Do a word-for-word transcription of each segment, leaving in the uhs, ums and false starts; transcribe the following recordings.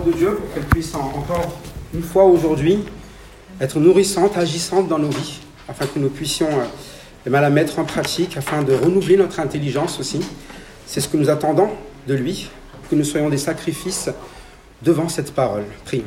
de Dieu pour qu'elle puisse en, encore une fois aujourd'hui être nourrissante, agissante dans nos vies, afin que nous puissions euh, eh bien, la mettre en pratique, afin de renouveler notre intelligence aussi. C'est ce que nous attendons de lui, que nous soyons des sacrifices devant cette parole. Prions.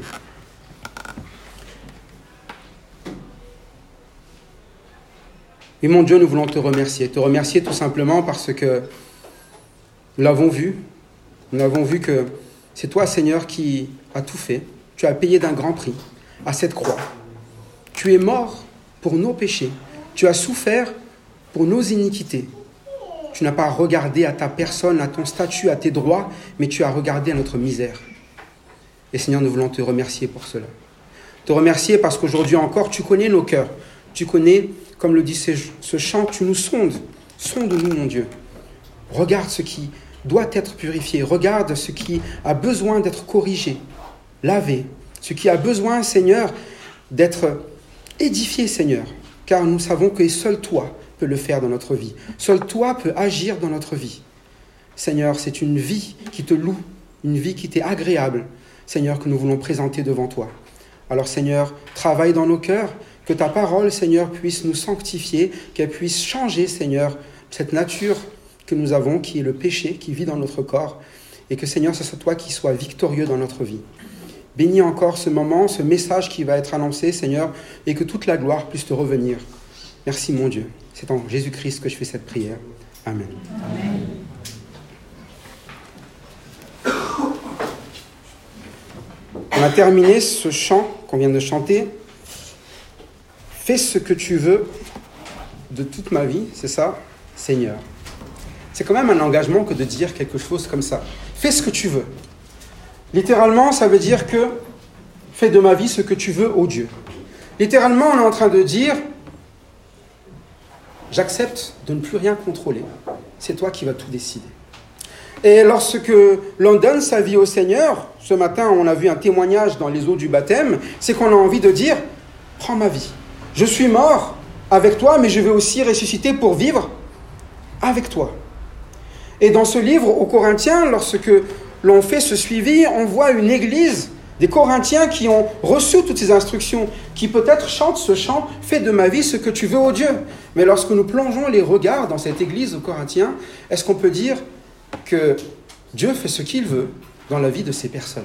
Et mon Dieu, nous voulons te remercier. Te remercier tout simplement parce que nous l'avons vu. Nous avons vu que c'est toi, Seigneur, qui as tout fait. Tu as payé d'un grand prix à cette croix. Tu es mort pour nos péchés. Tu as souffert pour nos iniquités. Tu n'as pas regardé à ta personne, à ton statut, à tes droits, mais tu as regardé à notre misère. Et Seigneur, nous voulons te remercier pour cela. Te remercier parce qu'aujourd'hui encore, tu connais nos cœurs. Tu connais, comme le dit ce chant, tu nous sondes. Sonde-nous, mon Dieu. Regarde ce qui doit être purifié. Regarde ce qui a besoin d'être corrigé, lavé. Ce qui a besoin, Seigneur, d'être édifié, Seigneur. Car nous savons que seul toi peux le faire dans notre vie. Seul toi peux agir dans notre vie. Seigneur, c'est une vie qui te loue, une vie qui t'est agréable, Seigneur, que nous voulons présenter devant toi. Alors, Seigneur, travaille dans nos cœurs, que ta parole, Seigneur, puisse nous sanctifier, qu'elle puisse changer, Seigneur, cette nature que nous avons, qui est le péché, qui vit dans notre corps, et que, Seigneur, ce soit toi qui sois victorieux dans notre vie. Bénis encore ce moment, ce message qui va être annoncé, Seigneur, et que toute la gloire puisse te revenir. Merci, mon Dieu. C'est en Jésus-Christ que je fais cette prière. Amen. Amen. On a terminé ce chant qu'on vient de chanter. Fais ce que tu veux de toute ma vie, c'est ça, Seigneur. C'est quand même un engagement que de dire quelque chose comme ça. Fais ce que tu veux. Littéralement, ça veut dire que fais de ma vie ce que tu veux, ô Dieu. Littéralement, on est en train de dire j'accepte de ne plus rien contrôler. C'est toi qui vas tout décider. Et lorsque l'on donne sa vie au Seigneur, ce matin, on a vu un témoignage dans les eaux du baptême, c'est qu'on a envie de dire prends ma vie. Je suis mort avec toi, mais je vais aussi ressusciter pour vivre avec toi. Et dans ce livre aux Corinthiens, lorsque l'on fait ce suivi, on voit une église des Corinthiens qui ont reçu toutes ces instructions, qui peut-être chantent ce chant « Fais de ma vie ce que tu veux, ô Dieu ». Mais lorsque nous plongeons les regards dans cette église aux Corinthiens, est-ce qu'on peut dire que Dieu fait ce qu'il veut dans la vie de ces personnes?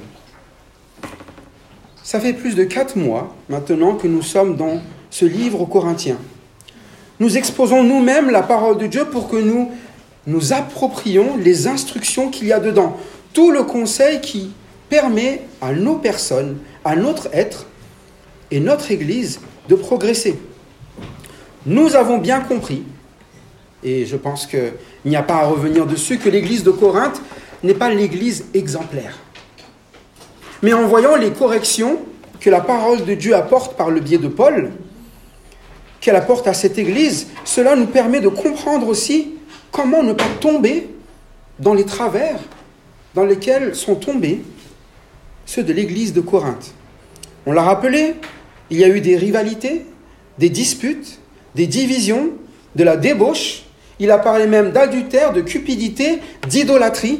Ça fait plus de quatre mois maintenant que nous sommes dans ce livre aux Corinthiens. Nous exposons nous-mêmes la parole de Dieu pour que nous nous approprions les instructions qu'il y a dedans. Tout le conseil qui permet à nos personnes, à notre être et notre Église de progresser. Nous avons bien compris, et je pense qu'il n'y a pas à revenir dessus, que l'Église de Corinthe n'est pas l'Église exemplaire. Mais en voyant les corrections que la parole de Dieu apporte par le biais de Paul, qu'elle apporte à cette Église, cela nous permet de comprendre aussi comment ne pas tomber dans les travers dans lesquels sont tombés ceux de l'Église de Corinthe. On l'a rappelé, il y a eu des rivalités, des disputes, des divisions, de la débauche. Il a parlé même d'adultère, de cupidité, d'idolâtrie.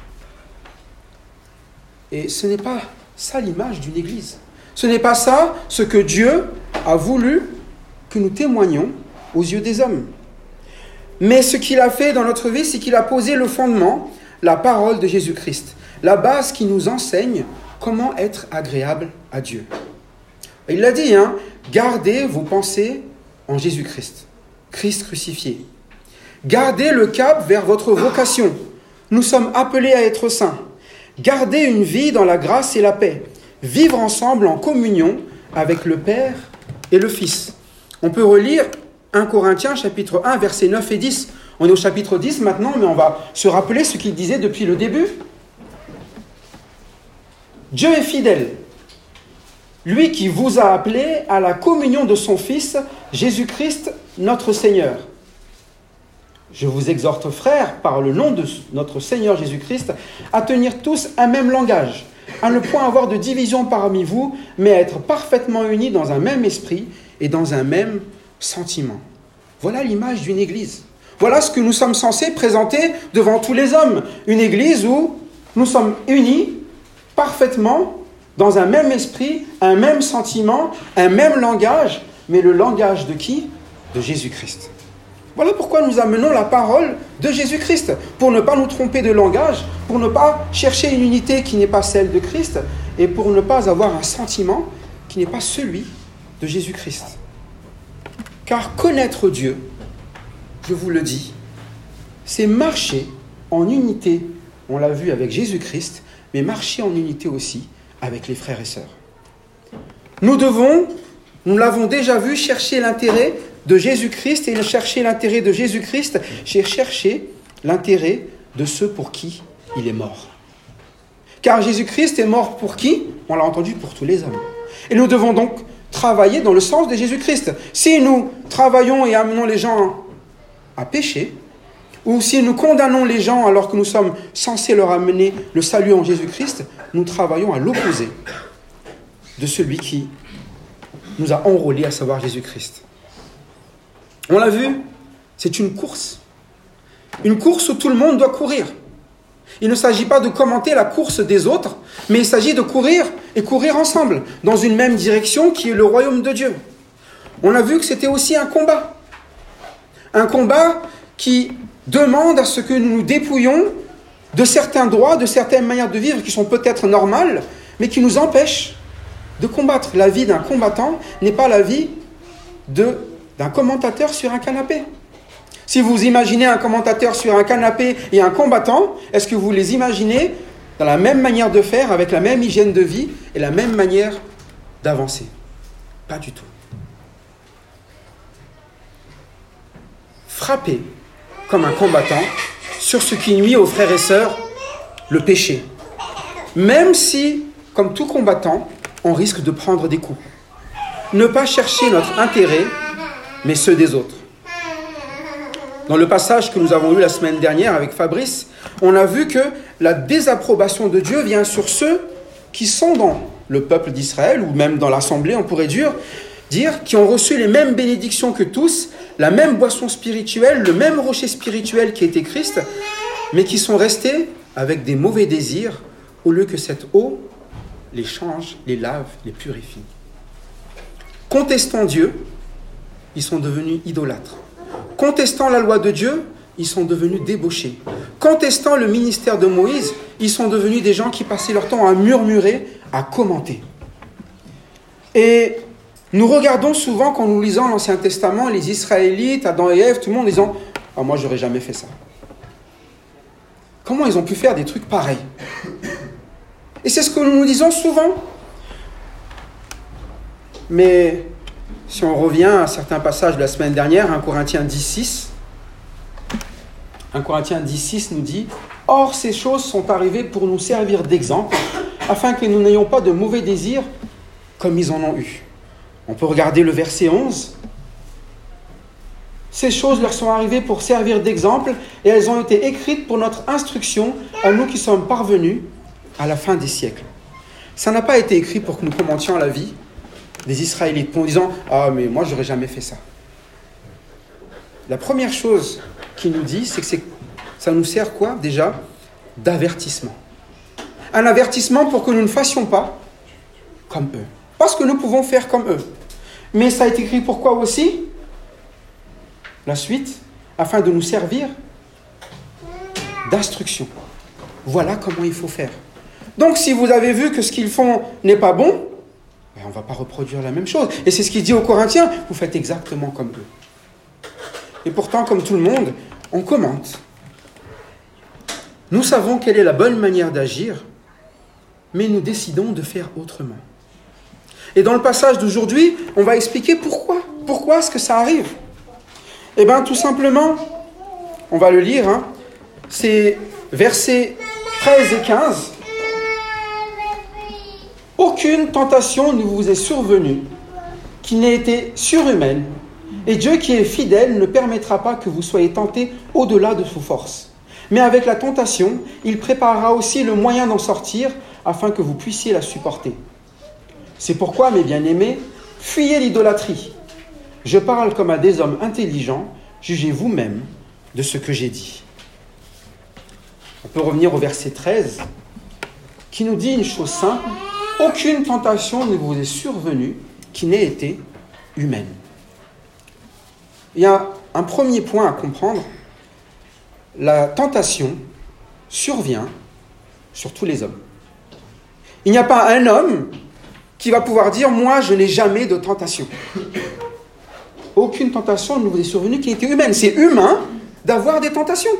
Et ce n'est pas ça l'image d'une Église. Ce n'est pas ça ce que Dieu a voulu que nous témoignions aux yeux des hommes. Mais ce qu'il a fait dans notre vie, c'est qu'il a posé le fondement, la parole de Jésus-Christ, la base qui nous enseigne comment être agréable à Dieu. Il l'a dit, hein, gardez vos pensées en Jésus-Christ, Christ crucifié. Gardez le cap vers votre vocation. Nous sommes appelés à être saints. Gardez une vie dans la grâce et la paix. Vivre ensemble en communion avec le Père et le Fils. On peut relire un Corinthiens chapitre un, versets neuf et dix. On est au chapitre dix maintenant, mais on va se rappeler ce qu'il disait depuis le début. Dieu est fidèle. Lui qui vous a appelé à la communion de son Fils, Jésus-Christ, notre Seigneur. Je vous exhorte, frères, par le nom de notre Seigneur Jésus-Christ, à tenir tous un même langage, à ne point avoir de division parmi vous, mais à être parfaitement unis dans un même esprit et dans un même sentiment. Voilà l'image d'une église. Voilà ce que nous sommes censés présenter devant tous les hommes. Une église où nous sommes unis parfaitement dans un même esprit, un même sentiment, un même langage, mais le langage de qui ? De Jésus-Christ. Voilà pourquoi nous amenons la parole de Jésus-Christ, pour ne pas nous tromper de langage, pour ne pas chercher une unité qui n'est pas celle de Christ, et pour ne pas avoir un sentiment qui n'est pas celui de Jésus-Christ. Car connaître Dieu, je vous le dis, c'est marcher en unité, on l'a vu avec Jésus-Christ, mais marcher en unité aussi avec les frères et sœurs. Nous devons, nous l'avons déjà vu, chercher l'intérêt de Jésus-Christ, et chercher l'intérêt de Jésus-Christ, c'est chercher l'intérêt de ceux pour qui il est mort. Car Jésus-Christ est mort pour qui ? On l'a entendu, pour tous les hommes. Et nous devons donc travailler dans le sens de Jésus-Christ. Si nous travaillons et amenons les gens à pécher, ou si nous condamnons les gens alors que nous sommes censés leur amener le salut en Jésus-Christ, nous travaillons à l'opposé de celui qui nous a enrôlés, à savoir Jésus-Christ. On l'a vu, c'est une course. Une course où tout le monde doit courir. Il ne s'agit pas de commenter la course des autres, mais il s'agit de courir et courir ensemble, dans une même direction qui est le royaume de Dieu. On a vu que c'était aussi un combat. Un combat qui demande à ce que nous nous dépouillions de certains droits, de certaines manières de vivre qui sont peut-être normales, mais qui nous empêchent de combattre. La vie d'un combattant n'est pas la vie de, d'un commentateur sur un canapé. Si vous imaginez un commentateur sur un canapé et un combattant, est-ce que vous les imaginez dans la même manière de faire, avec la même hygiène de vie et la même manière d'avancer ? Pas du tout. Frapper comme un combattant sur ce qui nuit aux frères et sœurs, le péché. Même si, comme tout combattant, on risque de prendre des coups. Ne pas chercher notre intérêt, mais ceux des autres. Dans le passage que nous avons lu la semaine dernière avec Fabrice, on a vu que la désapprobation de Dieu vient sur ceux qui sont dans le peuple d'Israël, ou même dans l'assemblée, on pourrait dire, dire qui ont reçu les mêmes bénédictions que tous, la même boisson spirituelle, le même rocher spirituel qui était Christ, mais qui sont restés avec des mauvais désirs, au lieu que cette eau les change, les lave, les purifie. Contestant Dieu, ils sont devenus idolâtres. Contestant la loi de Dieu, ils sont devenus débauchés. Contestant le ministère de Moïse, ils sont devenus des gens qui passaient leur temps à murmurer, à commenter. Et nous regardons souvent, quand nous lisons l'Ancien Testament, les Israélites, Adam et Ève, tout le monde disant « Ah, moi, j'aurais jamais fait ça. » Comment ils ont pu faire des trucs pareils ? Et c'est ce que nous nous disons souvent. Mais si on revient à certains passages de la semaine dernière, un Corinthiens dix, six, un Corinthiens dix, six nous dit « Or, ces choses sont arrivées pour nous servir d'exemple, afin que nous n'ayons pas de mauvais désirs comme ils en ont eu. » On peut regarder le verset onze. Ces choses leur sont arrivées pour servir d'exemple et elles ont été écrites pour notre instruction à nous qui sommes parvenus à la fin des siècles. Ça n'a pas été écrit pour que nous commentions la vie des Israélites en disant « Ah, mais moi, j'aurais jamais fait ça. » La première chose qu'il nous dit, c'est que c'est, ça nous sert quoi déjà ? D'avertissement. Un avertissement pour que nous ne fassions pas comme eux. Parce que nous pouvons faire comme eux. Mais ça a été écrit pourquoi aussi ? La suite, afin de nous servir d'instruction. Voilà comment il faut faire. Donc, si vous avez vu que ce qu'ils font n'est pas bon, ben on ne va pas reproduire la même chose. Et c'est ce qu'il dit aux Corinthiens, vous faites exactement comme eux. Et pourtant, comme tout le monde, on commente. Nous savons quelle est la bonne manière d'agir, mais nous décidons de faire autrement. Et dans le passage d'aujourd'hui, on va expliquer pourquoi. Pourquoi est-ce que ça arrive ? Eh bien, tout simplement, on va le lire, hein, c'est versets treize et quinze. « Aucune tentation ne vous est survenue qui n'ait été surhumaine, et Dieu qui est fidèle ne permettra pas que vous soyez tentés au-delà de vos forces. Mais avec la tentation, il préparera aussi le moyen d'en sortir, afin que vous puissiez la supporter. C'est pourquoi, mes bien-aimés, fuyez l'idolâtrie. Je parle comme à des hommes intelligents, jugez vous-même de ce que j'ai dit. » On peut revenir au verset treize, qui nous dit une chose simple. « aucune tentation ne vous est survenue qui n'ait été humaine. Il y a un premier point à comprendre. La tentation survient sur tous les hommes. Il n'y a pas un homme qui va pouvoir dire « Moi, je n'ai jamais de tentation ». Aucune tentation ne vous est survenue qui était humaine. C'est humain d'avoir des tentations.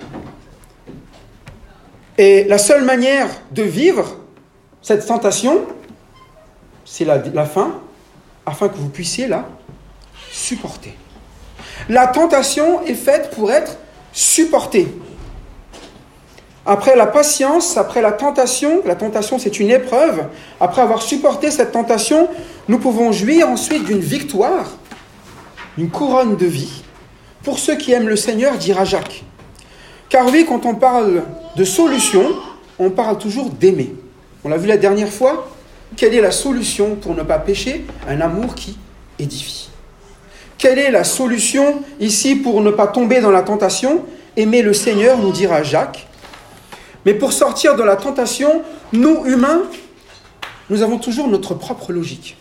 Et la seule manière de vivre cette tentation, c'est la, la fin, afin que vous puissiez la supporter. La tentation est faite pour être supportée. Après la patience, après la tentation, la tentation c'est une épreuve, après avoir supporté cette tentation, nous pouvons jouir ensuite d'une victoire, une couronne de vie. Pour ceux qui aiment le Seigneur, dira Jacques. Car oui, quand on parle de solution, on parle toujours d'aimer. On l'a vu la dernière fois. Quelle est la solution pour ne pas pécher? Un amour qui édifie. Quelle est la solution ici pour ne pas tomber dans la tentation? Aimer le Seigneur, nous dira Jacques. Mais pour sortir de la tentation, nous, humains, nous avons toujours notre propre logique.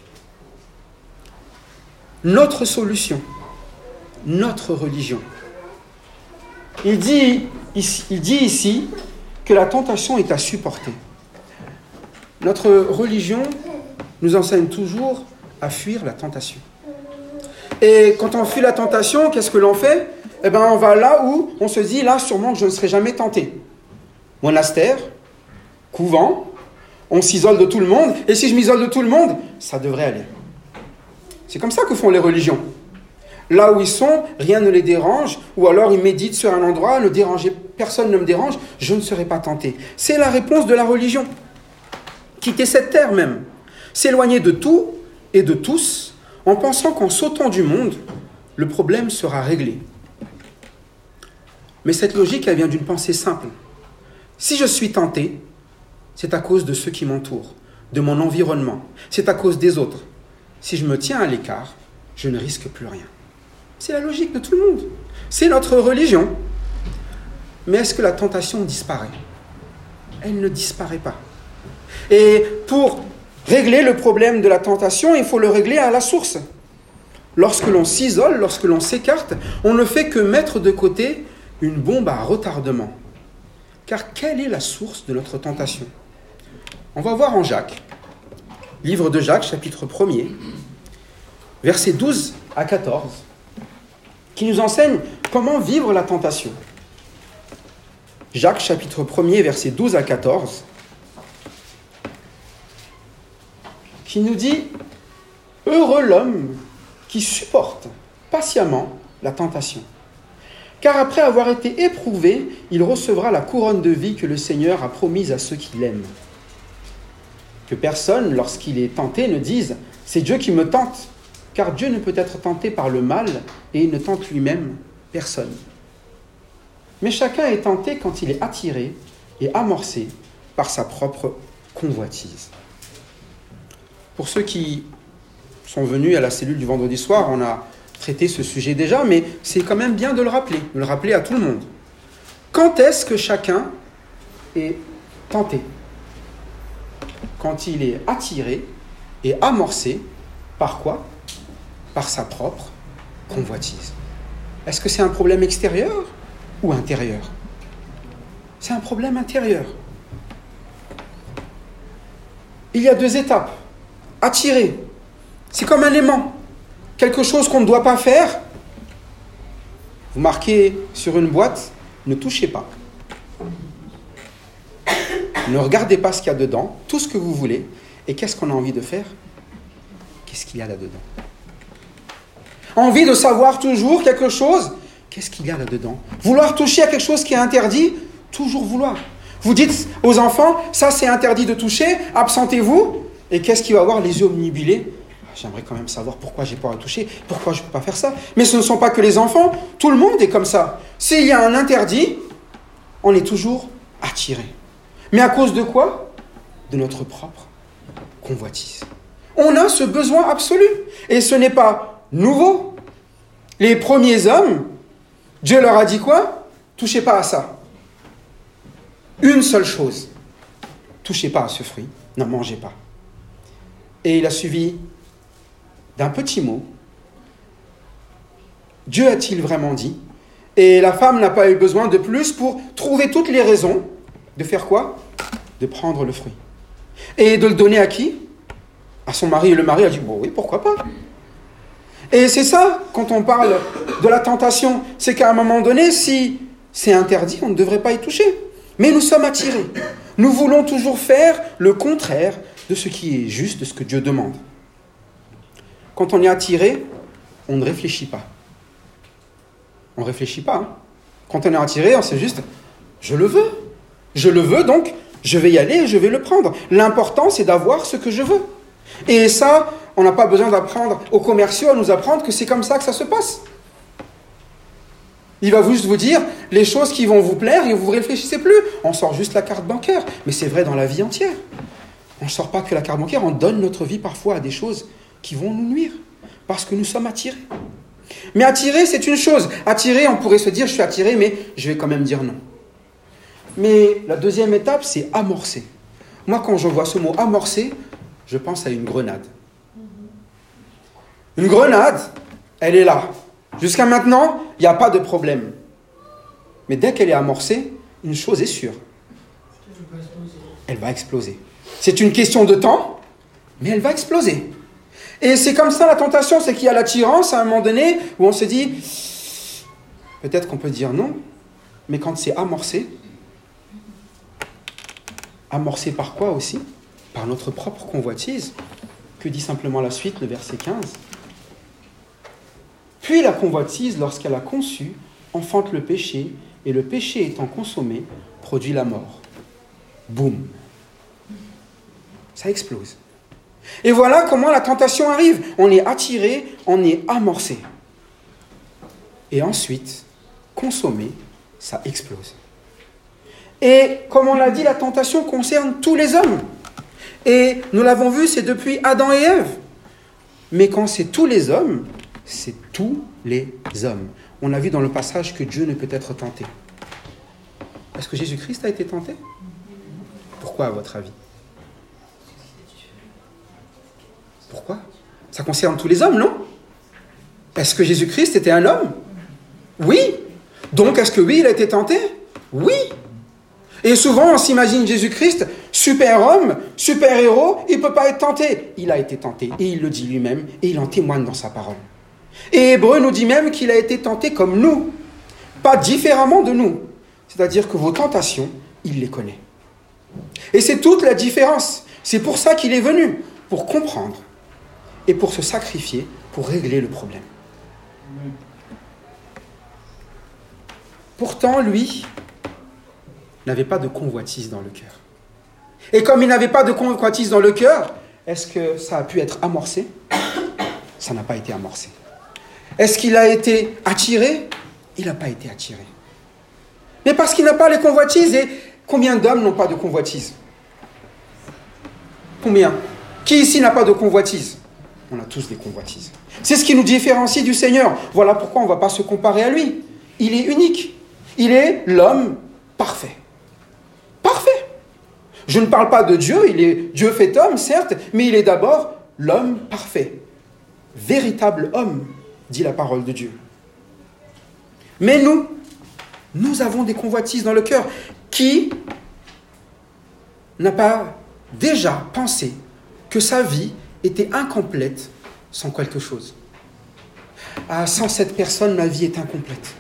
Notre solution, notre religion. Il dit ici, il dit ici que la tentation est à supporter. Notre religion nous enseigne toujours à fuir la tentation. Et quand on fuit la tentation, qu'est-ce que l'on fait? Eh bien, on va là où on se dit, là, sûrement, je ne serai jamais tenté. Monastère, couvent, on s'isole de tout le monde, et si je m'isole de tout le monde, ça devrait aller. C'est comme ça que font les religions. Là où ils sont, rien ne les dérange, ou alors ils méditent sur un endroit, ne déranger, personne ne me dérange, je ne serai pas tenté. C'est la réponse de la religion. Quitter cette terre même, s'éloigner de tout et de tous, en pensant qu'en sautant du monde, le problème sera réglé. Mais cette logique, elle vient d'une pensée simple. Si je suis tenté, c'est à cause de ceux qui m'entourent, de mon environnement, c'est à cause des autres. Si je me tiens à l'écart, je ne risque plus rien. C'est la logique de tout le monde. C'est notre religion. Mais est-ce que la tentation disparaît? Elle ne disparaît pas. Et pour régler le problème de la tentation, il faut le régler à la source. Lorsque l'on s'isole, lorsque l'on s'écarte, on ne fait que mettre de côté une bombe à retardement. Car quelle est la source de notre tentation? On va voir en Jacques, livre de Jacques, chapitre premier, versets douze à quatorze, qui nous enseigne comment vivre la tentation. Jacques, chapitre premier, versets douze à quatorze, qui nous dit « Heureux l'homme qui supporte patiemment la tentation. Car après avoir été éprouvé, il recevra la couronne de vie que le Seigneur a promise à ceux qui l'aiment. Que personne, lorsqu'il est tenté, ne dise « C'est Dieu qui me tente », car Dieu ne peut être tenté par le mal et il ne tente lui-même personne. Mais chacun est tenté quand il est attiré et amorcé par sa propre convoitise. Pour ceux qui sont venus à la cellule du vendredi soir, on a traité ce sujet déjà, mais c'est quand même bien de le rappeler, de le rappeler à tout le monde. Quand est-ce que chacun est tenté? Quand il est attiré et amorcé par quoi? Par sa propre convoitise. Est-ce que c'est un problème extérieur ou intérieur? C'est un problème intérieur. Il y a deux étapes. Attirer, c'est comme un aimant. Quelque chose qu'on ne doit pas faire. Vous marquez sur une boîte, ne touchez pas. Ne regardez pas ce qu'il y a dedans, tout ce que vous voulez. Et qu'est-ce qu'on a envie de faire? Qu'est-ce qu'il y a là-dedans? Envie de savoir toujours quelque chose? Qu'est-ce qu'il y a là-dedans? Vouloir toucher à quelque chose qui est interdit? Toujours vouloir. Vous dites aux enfants, ça c'est interdit de toucher, absentez-vous. Et qu'est-ce qui va avoir les yeux omnubilés? J'aimerais quand même savoir pourquoi j'ai pas à toucher, pourquoi je ne peux pas faire ça. Mais ce ne sont pas que les enfants, tout le monde est comme ça. S'il y a un interdit, on est toujours attiré. Mais à cause de quoi? De notre propre convoitise. On a ce besoin absolu. Et ce n'est pas nouveau. Les premiers hommes, Dieu leur a dit quoi? Touchez pas à ça. Une seule chose. Touchez pas à ce fruit, n'en mangez pas. Et il a suivi d'un petit mot. Dieu a-t-il vraiment dit? Et la femme n'a pas eu besoin de plus pour trouver toutes les raisons de faire quoi? De prendre le fruit. Et de le donner à qui? À son mari. Et le mari a dit, bon oui, pourquoi pas? Et c'est ça, quand on parle de la tentation, c'est qu'à un moment donné, si c'est interdit, on ne devrait pas y toucher. Mais nous sommes attirés. Nous voulons toujours faire le contraire de ce qui est juste, de ce que Dieu demande. Quand on est attiré, on ne réfléchit pas. On ne réfléchit pas. Hein. Quand on est attiré, on sait juste, je le veux. Je le veux, donc je vais y aller et je vais le prendre. L'important, c'est d'avoir ce que je veux. Et ça, on n'a pas besoin d'apprendre aux commerciaux à nous apprendre que c'est comme ça que ça se passe. Il va juste vous dire les choses qui vont vous plaire et vous ne réfléchissez plus. On sort juste la carte bancaire. Mais c'est vrai dans la vie entière. On ne sort pas que la carte bancaire, on donne notre vie parfois à des choses qui vont nous nuire. Parce que nous sommes attirés. Mais attirer, c'est une chose. Attirer, on pourrait se dire, je suis attiré, mais je vais quand même dire non. Mais la deuxième étape, c'est amorcer. Moi, quand je vois ce mot amorcer, je pense à une grenade. Une grenade, elle est là. Jusqu'à maintenant, il n'y a pas de problème. Mais dès qu'elle est amorcée, une chose est sûre. Elle va exploser. C'est une question de temps, mais elle va exploser. Et c'est comme ça la tentation, c'est qu'il y a l'attirance à un moment donné où on se dit, peut-être qu'on peut dire non, mais quand c'est amorcé, amorcé par quoi aussi? Par notre propre convoitise. Que dit simplement la suite, le verset quinze? Puis la convoitise, lorsqu'elle a conçu, enfante le péché, et le péché étant consommé, produit la mort. Boum! Ça explose. Et voilà comment la tentation arrive. On est attiré, on est amorcé. Et ensuite, consommé, ça explose. Et comme on l'a dit, la tentation concerne tous les hommes. Et nous l'avons vu, c'est depuis Adam et Ève. Mais quand c'est tous les hommes, c'est tous les hommes. On a vu dans le passage que Dieu ne peut être tenté. Est-ce que Jésus-Christ a été tenté? Pourquoi, à votre avis? Pourquoi? Ça concerne tous les hommes, non? Est-ce que Jésus-Christ était un homme? Oui. Donc, est-ce que oui, il a été tenté? Oui. Et souvent, on s'imagine Jésus-Christ, super-homme, super-héros, il ne peut pas être tenté. Il a été tenté, et il le dit lui-même, et il en témoigne dans sa parole. Et Hébreu nous dit même qu'il a été tenté comme nous, pas différemment de nous. C'est-à-dire que vos tentations, il les connaît. Et c'est toute la différence. C'est pour ça qu'il est venu, pour comprendre et pour se sacrifier, pour régler le problème. Pourtant, lui n'avait pas de convoitise dans le cœur. Et comme il n'avait pas de convoitise dans le cœur, est-ce que ça a pu être amorcé? Ça n'a pas été amorcé. Est-ce qu'il a été attiré? Il n'a pas été attiré. Mais parce qu'il n'a pas les convoitises. Et combien d'hommes n'ont pas de convoitise? Combien? Qui ici n'a pas de convoitise? On a tous des convoitises. C'est ce qui nous différencie du Seigneur. Voilà pourquoi on ne va pas se comparer à lui. Il est unique. Il est l'homme parfait. Parfait. Je ne parle pas de Dieu, il est Dieu fait homme, certes, mais il est d'abord l'homme parfait. Véritable homme, dit la parole de Dieu. Mais nous, nous avons des convoitises dans le cœur. Qui n'a pas déjà pensé que sa vie était incomplète sans quelque chose? Ah, sans cette personne, ma vie est incomplète.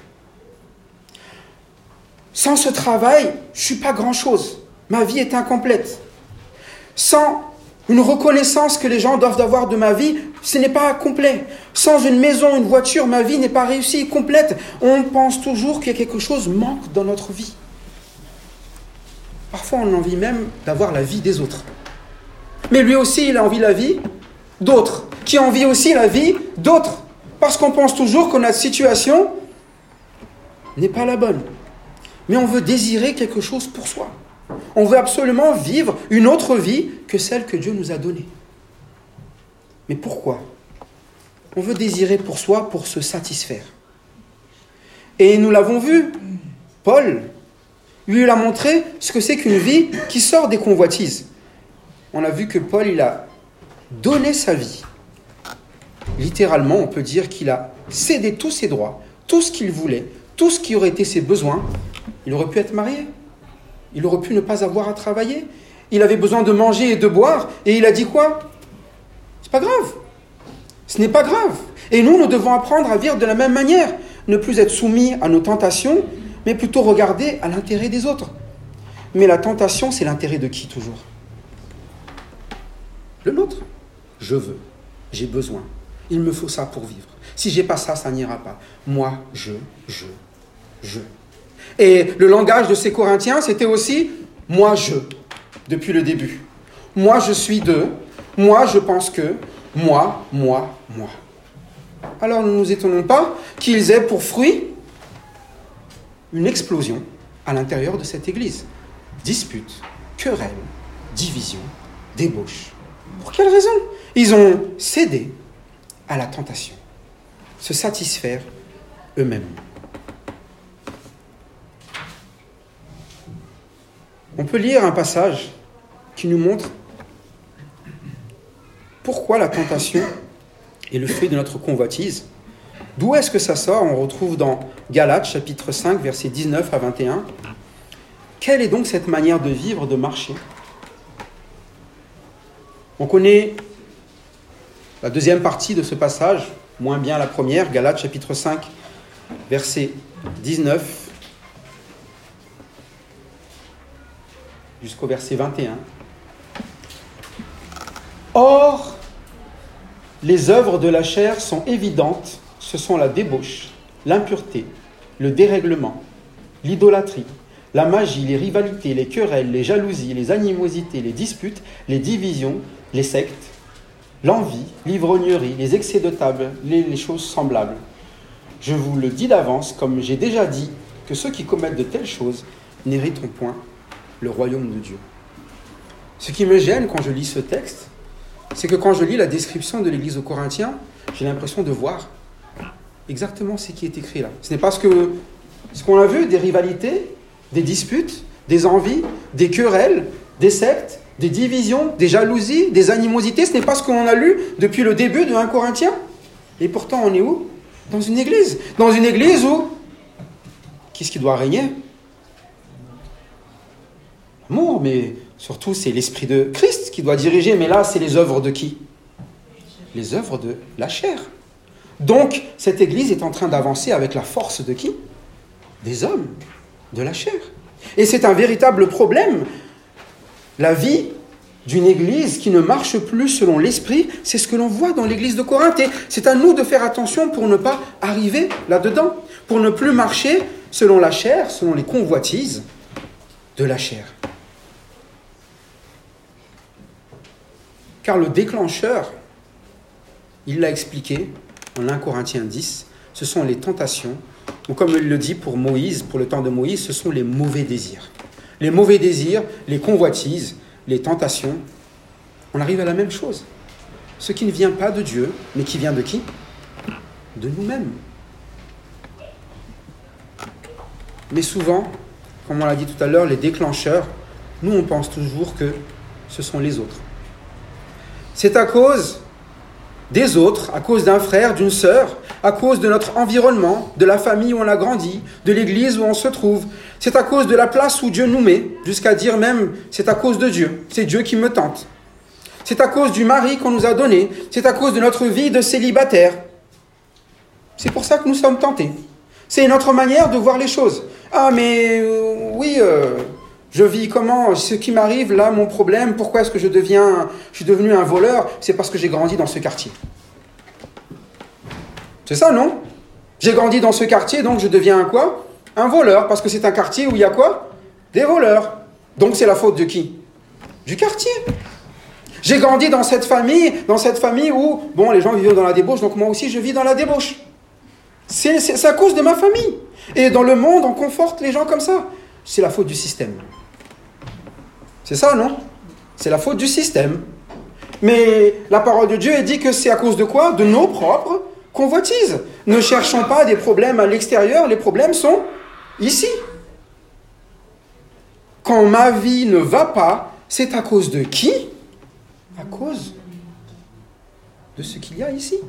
Sans ce travail, je ne suis pas grand-chose. Ma vie est incomplète. Sans une reconnaissance que les gens doivent avoir de ma vie, ce n'est pas complet. Sans une maison, une voiture, ma vie n'est pas réussie, complète. On pense toujours qu'il y a quelque chose qui manque dans notre vie. Parfois, on a envie même d'avoir la vie des autres. Mais lui aussi, il a envie de la vie d'autres, qui a envie aussi la vie d'autres. Parce qu'on pense toujours que notre situation n'est pas la bonne. Mais on veut désirer quelque chose pour soi. On veut absolument vivre une autre vie que celle que Dieu nous a donnée. Mais pourquoi? On veut désirer pour soi, pour se satisfaire. Et nous l'avons vu, Paul, lui, il a montré ce que c'est qu'une vie qui sort des convoitises. On a vu que Paul, il a donné sa vie. Littéralement, on peut dire qu'il a cédé tous ses droits, tout ce qu'il voulait, tout ce qui aurait été ses besoins. Il aurait pu être marié. Il aurait pu ne pas avoir à travailler. Il avait besoin de manger et de boire. Et il a dit quoi? C'est pas grave. Ce n'est pas grave. Et nous, nous devons apprendre à vivre de la même manière. Ne plus être soumis à nos tentations, mais plutôt regarder à l'intérêt des autres. Mais la tentation, c'est l'intérêt de qui toujours? Le nôtre. Je veux. J'ai besoin. Il me faut ça pour vivre. Si j'ai pas ça, ça n'ira pas. Moi, je, je, je. Et le langage de ces Corinthiens, c'était aussi « moi, je », depuis le début. Moi, je suis de, moi, je pense que, moi, moi, moi. Alors, ne nous étonnons pas qu'ils aient pour fruit une explosion à l'intérieur de cette Église. Disputes, querelles, divisions, débauches. Pour quelle raison? Ils ont cédé à la tentation, se satisfaire eux-mêmes. On peut lire un passage qui nous montre pourquoi la tentation est le fruit de notre convoitise. D'où est-ce que ça sort? On retrouve dans Galates, chapitre cinq, versets dix-neuf à vingt et un. Quelle est donc cette manière de vivre, de marcher? On connaît la deuxième partie de ce passage, moins bien la première, Galates, chapitre cinq, verset dix-neuf jusqu'au verset vingt et un. Or, les œuvres de la chair sont évidentes, ce sont la débauche, l'impureté, le dérèglement, l'idolâtrie, la magie, les rivalités, les querelles, les jalousies, les animosités, les disputes, les divisions, les sectes, l'envie, l'ivrognerie, les excès de table, les, les choses semblables. Je vous le dis d'avance, comme j'ai déjà dit, que ceux qui commettent de telles choses n'hériteront point le royaume de Dieu. Ce qui me gêne quand je lis ce texte, c'est que quand je lis la description de l'Église aux Corinthiens, j'ai l'impression de voir exactement ce qui est écrit là. Ce n'est pas ce, que, ce qu'on a vu, des rivalités, des disputes, des envies, des querelles, des sectes, des divisions, des jalousies, des animosités. Ce n'est pas ce qu'on a lu depuis le début de un Corinthiens. Et pourtant, on est où? Dans une église. Dans une église où qu'est-ce qui doit régner? L'amour, mais surtout, c'est l'Esprit de Christ qui doit diriger. Mais là, c'est les œuvres de qui? Les œuvres de la chair. Donc, cette église est en train d'avancer avec la force de qui? Des hommes, de la chair. Et c'est un véritable problème. La vie d'une église qui ne marche plus selon l'esprit, c'est ce que l'on voit dans l'église de Corinthe. Et c'est à nous de faire attention pour ne pas arriver là-dedans, pour ne plus marcher selon la chair, selon les convoitises de la chair. Car le déclencheur, il l'a expliqué en premier Corinthiens dix, ce sont les tentations, ou comme il le dit pour Moïse, pour le temps de Moïse, ce sont les mauvais désirs. Les mauvais désirs, les convoitises, les tentations, on arrive à la même chose. Ce qui ne vient pas de Dieu, mais qui vient de qui? De nous-mêmes. Mais souvent, comme on l'a dit tout à l'heure, les déclencheurs, nous on pense toujours que ce sont les autres. C'est à cause des autres, à cause d'un frère, d'une sœur, à cause de notre environnement, de la famille où on a grandi, de l'église où on se trouve. C'est à cause de la place où Dieu nous met, jusqu'à dire même, c'est à cause de Dieu, c'est Dieu qui me tente. C'est à cause du mari qu'on nous a donné, c'est à cause de notre vie de célibataire. C'est pour ça que nous sommes tentés. C'est notre manière de voir les choses. Ah mais euh, oui, euh, je vis comment? Ce qui m'arrive là, mon problème, pourquoi est-ce que je deviens, je suis devenu un voleur? C'est parce que j'ai grandi dans ce quartier. C'est ça, non? J'ai grandi dans ce quartier, donc je deviens un quoi? Un voleur, parce que c'est un quartier où il y a quoi? Des voleurs. Donc c'est la faute de qui? Du quartier. J'ai grandi dans cette famille, dans cette famille où, bon, les gens vivent dans la débauche, donc moi aussi je vis dans la débauche. C'est, c'est, c'est à cause de ma famille. Et dans le monde, on conforte les gens comme ça. C'est la faute du système. C'est ça, non? C'est la faute du système. Mais la parole de Dieu dit que c'est à cause de quoi? De nos propres convoitises. Ne cherchons pas des problèmes à l'extérieur, les problèmes sont ici. Quand ma vie ne va pas, c'est à cause de qui? À cause de ce qu'il y a ici.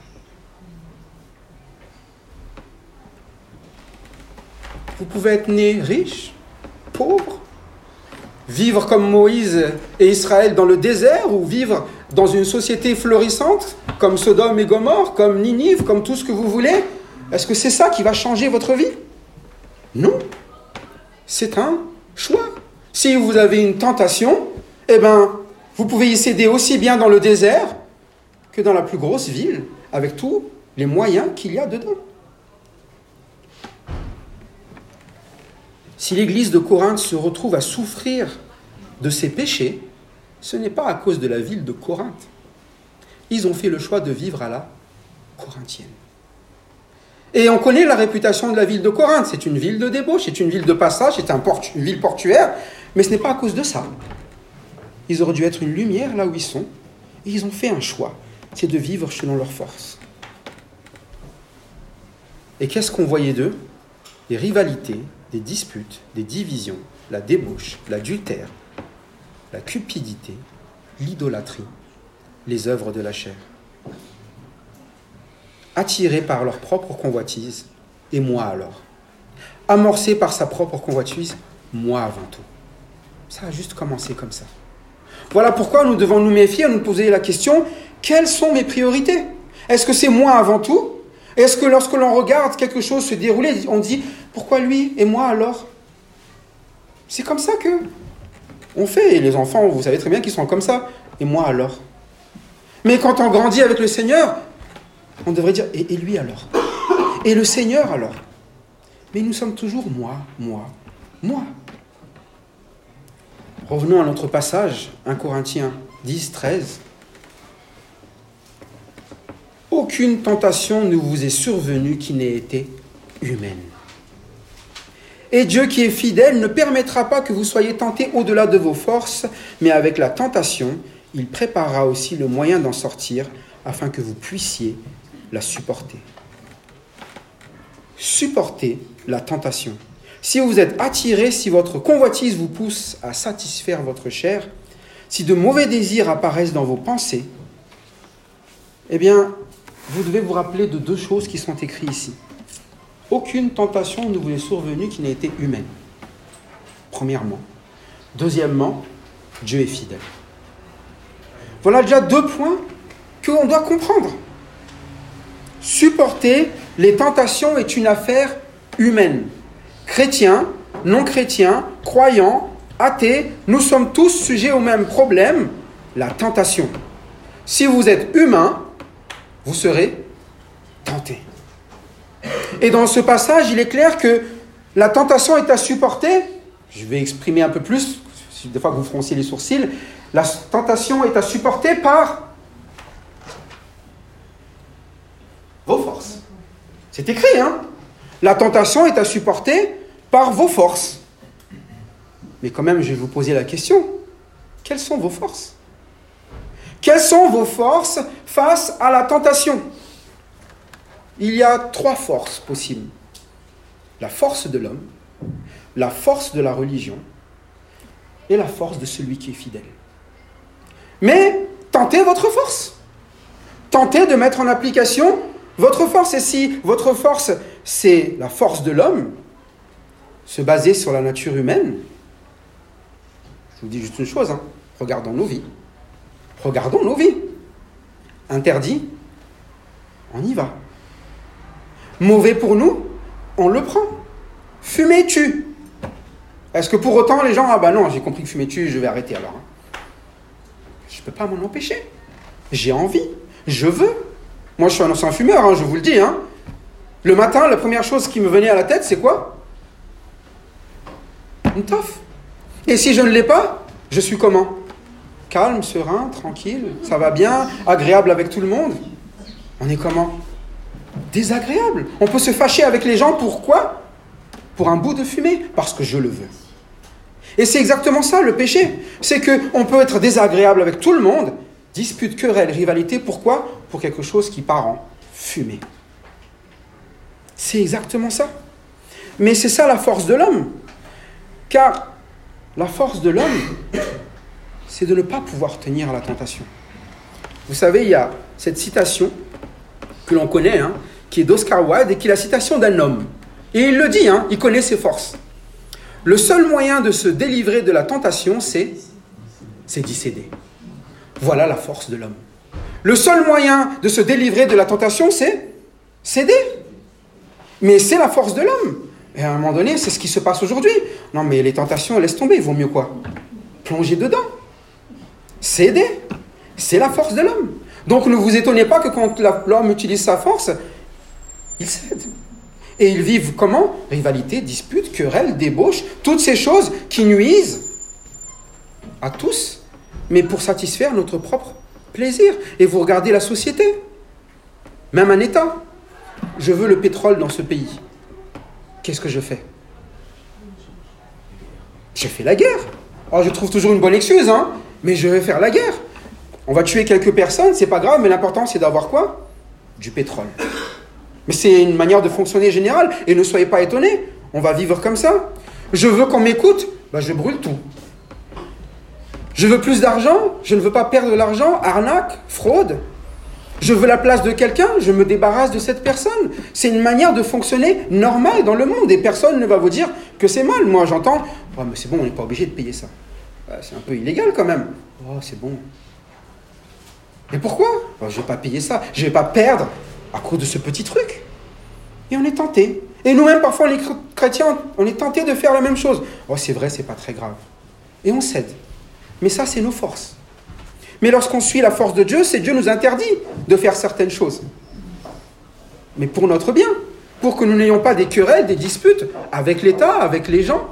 Vous pouvez être né riche, pauvre, vivre comme Moïse et Israël dans le désert, ou vivre dans une société florissante, comme Sodome et Gomorrhe, comme Ninive, comme tout ce que vous voulez. Est-ce que c'est ça qui va changer votre vie? Non. C'est un choix. Si vous avez une tentation, eh bien, vous pouvez y céder aussi bien dans le désert que dans la plus grosse ville, avec tous les moyens qu'il y a dedans. Si l'église de Corinthe se retrouve à souffrir de ses péchés, ce n'est pas à cause de la ville de Corinthe. Ils ont fait le choix de vivre à la corinthienne. Et on connaît la réputation de la ville de Corinthe. C'est une ville de débauche, c'est une ville de passage, c'est un port- une ville portuaire, mais ce n'est pas à cause de ça. Ils auraient dû être une lumière là où ils sont, et ils ont fait un choix, c'est de vivre selon leur force. Et qu'est-ce qu'on voyait d'eux? Des rivalités, des disputes, des divisions, la débauche, l'adultère, la cupidité, l'idolâtrie, les œuvres de la chair. Attirés par leur propre convoitise, et moi alors. Amorcés par sa propre convoitise, moi avant tout. Ça a juste commencé comme ça. Voilà pourquoi nous devons nous méfier, nous poser la question, quelles sont mes priorités? Est-ce que c'est moi avant tout? Est-ce que lorsque l'on regarde quelque chose se dérouler, on dit, pourquoi lui et moi alors? C'est comme ça que on fait. Et les enfants, vous savez très bien qu'ils sont comme ça. Et moi alors? Mais quand on grandit avec le Seigneur, on devrait dire, et, et lui alors? Et le Seigneur alors? Mais nous sommes toujours moi, moi, moi. Revenons à notre passage, un Corinthiens dix, treize. Aucune tentation ne vous est survenue qui n'ait été humaine. Et Dieu qui est fidèle ne permettra pas que vous soyez tentés au-delà de vos forces, mais avec la tentation, il préparera aussi le moyen d'en sortir afin que vous puissiez la supporter. Supportez la tentation. Si vous êtes attiré, si votre convoitise vous pousse à satisfaire votre chair, si de mauvais désirs apparaissent dans vos pensées, eh bien, vous devez vous rappeler de deux choses qui sont écrites ici. Aucune tentation ne vous est survenue qui n'ait été humaine. Premièrement. Deuxièmement, Dieu est fidèle. Voilà déjà deux points que l'on doit comprendre. Supporter les tentations est une affaire humaine. Chrétiens, non-chrétiens, croyants, athées, nous sommes tous sujets au même problème, la tentation. Si vous êtes humain, vous serez tenté. Et dans ce passage, il est clair que la tentation est à supporter. Je vais exprimer un peu plus, si des fois vous froncez les sourcils. La tentation est à supporter par vos forces. C'est écrit, hein? La tentation est à supporter par vos forces. Mais quand même, je vais vous poser la question. Quelles sont vos forces? Quelles sont vos forces face à la tentation? Il y a trois forces possibles. La force de l'homme, la force de la religion et la force de celui qui est fidèle. Mais tentez votre force. Tentez de mettre en application votre force. Et si votre force, c'est la force de l'homme, se baser sur la nature humaine, je vous dis juste une chose, hein, regardons nos vies. Regardons nos vies. Interdit, on y va. Mauvais pour nous, on le prend. Fumer tue. Est-ce que pour autant les gens, ah bah non, j'ai compris que fumer tue, je vais arrêter alors. Je ne peux pas m'en empêcher. J'ai envie, je veux. Moi je suis un ancien fumeur, hein, je vous le dis. Hein. Le matin, la première chose qui me venait à la tête, c'est quoi? Une toffe. Et si je ne l'ai pas, je suis comment? Calme, serein, tranquille, ça va bien, agréable avec tout le monde. On est comment? Désagréable. On peut se fâcher avec les gens, pourquoi? Pour un bout de fumée, parce que je le veux. Et c'est exactement ça le péché. C'est qu'on peut être désagréable avec tout le monde, dispute, querelle, rivalité, pourquoi? Pour quelque chose qui part en fumée. C'est exactement ça. Mais c'est ça la force de l'homme. Car la force de l'homme, c'est de ne pas pouvoir tenir à la tentation. Vous savez, il y a cette citation que l'on connaît, hein, qui est d'Oscar Wilde, et qui est la citation d'un homme. Et il le dit, hein, il connaît ses forces. Le seul moyen de se délivrer de la tentation, c'est, c'est d'y céder. Voilà la force de l'homme. Le seul moyen de se délivrer de la tentation, c'est céder. Mais c'est la force de l'homme. Et à un moment donné, c'est ce qui se passe aujourd'hui. Non, mais les tentations, laisse tomber, il vaut mieux quoi? Plonger dedans. Céder. C'est la force de l'homme. Donc ne vous étonnez pas que quand l'homme utilise sa force, il cède. Et ils vivent comment? Rivalité, dispute, querelle, débauche, toutes ces choses qui nuisent à tous, mais pour satisfaire notre propre plaisir. Et vous regardez la société, même un État. Je veux le pétrole dans ce pays. Qu'est-ce que je fais? Je fais la guerre. Alors je trouve toujours une bonne excuse, hein, mais je vais faire la guerre. On va tuer quelques personnes, c'est pas grave, mais l'important c'est d'avoir quoi? Du pétrole. Mais c'est une manière de fonctionner générale, et ne soyez pas étonnés, on va vivre comme ça. Je veux qu'on m'écoute, ben je brûle tout. Je veux plus d'argent, je ne veux pas perdre l'argent, arnaque, fraude. Je veux la place de quelqu'un, je me débarrasse de cette personne. C'est une manière de fonctionner normale dans le monde, et personne ne va vous dire que c'est mal. Moi j'entends, oh, mais c'est bon, on n'est pas obligé de payer ça. C'est un peu illégal quand même. Oh, c'est bon. Et pourquoi? Oh, je ne vais pas payer ça, je ne vais pas perdre à cause de ce petit truc. Et on est tenté. Et nous-mêmes, parfois, les chrétiens, on est tentés de faire la même chose. Oh, c'est vrai, c'est pas très grave. Et on cède. Mais ça, c'est nos forces. Mais lorsqu'on suit la force de Dieu, c'est Dieu nous interdit de faire certaines choses. Mais pour notre bien. Pour que nous n'ayons pas des querelles, des disputes avec l'État, avec les gens.